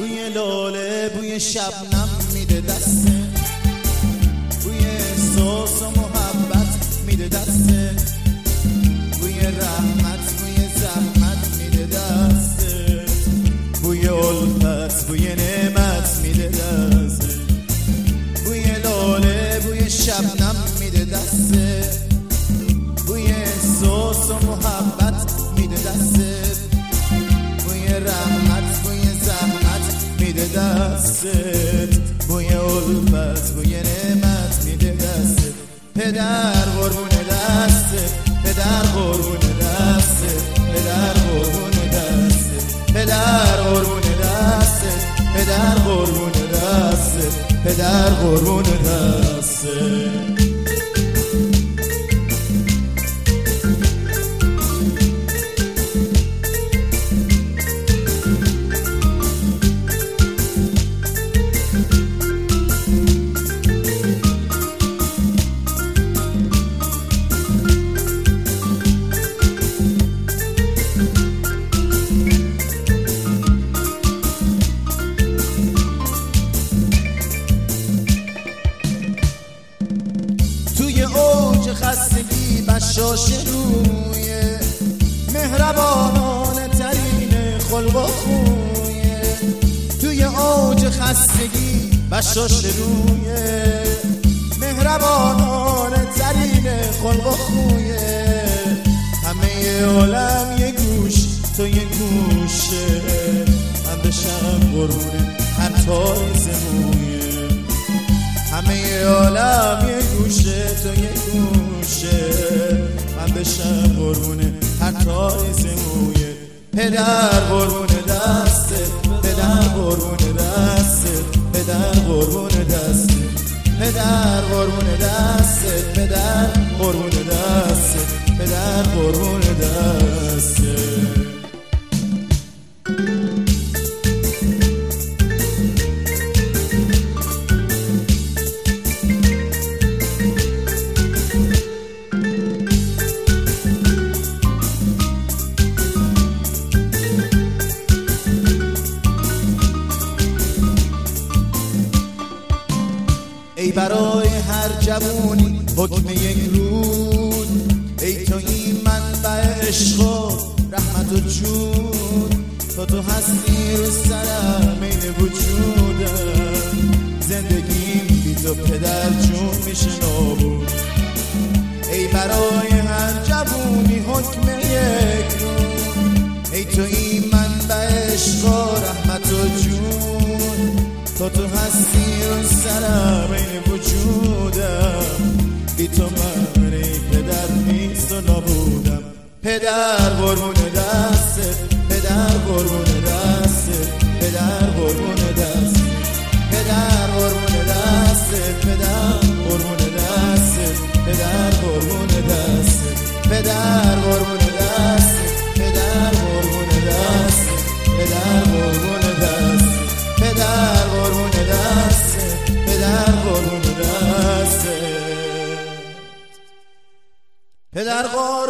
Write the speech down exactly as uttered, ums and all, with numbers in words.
بوی لاله بوی شبنم میده دسته، بوی احساس و محبت میده دسته، بوی رحمت بوی زحمت میده دسته، بوی الفت بوی نعمت میده دسته، بوی لاله بوی شبنم میده دسته، بوی احساس و محبت میده دسته، بوی رحمت بوی زحمت میده دستت، بوی الفت بوی نعمت میده دستت. پدر قربون دستت، پدر قربون دستت، پدر قربون دستت، پدر قربون دستت، پدر قربون دستت، پدر قربون دستت. اوج خستگی بشاش روی مهربانانه ترین خلق و خویه، توی اوج خستگی بشاش روی مهربانانه ترین خلق و خویه، همه عالم یه گوش تو یه گوشه، من بشم قربونه هر تای زمویه، همه عالم یه گوشه تو یه گوشه، من بشم قربونه هر تای زمویه. پدر قربون دسته، پدر قربون دسته، پدر قربون دسته، پدر قربون دسته، پدر قربون دسته، پدر قربون دسته. ای برای هر جوونی حکم یک روز، ای تو این منبع عشق و رحمت و جود، تا تو هستی رو سرم این وجودم، زندگیم بی تو پدر جون میشه نابود. ای برای هر جوونی حکم یک روز، ای تو این منبع عشق و رحمت و جود، تا تو هستی و سرم این وجودم، بی تو من ای پدر نیست و نبودم. پدر قربون دستت، پدر قربون دستت، پدر قربون دستت، پدر قربون دستت، پدر قربون دستت، پدر قربون دستت، پدر قربون دستت، پدر قربون دستت، پدر قربون دستت، پدر قربون دستت، پدر قربون دستت، پدر قربون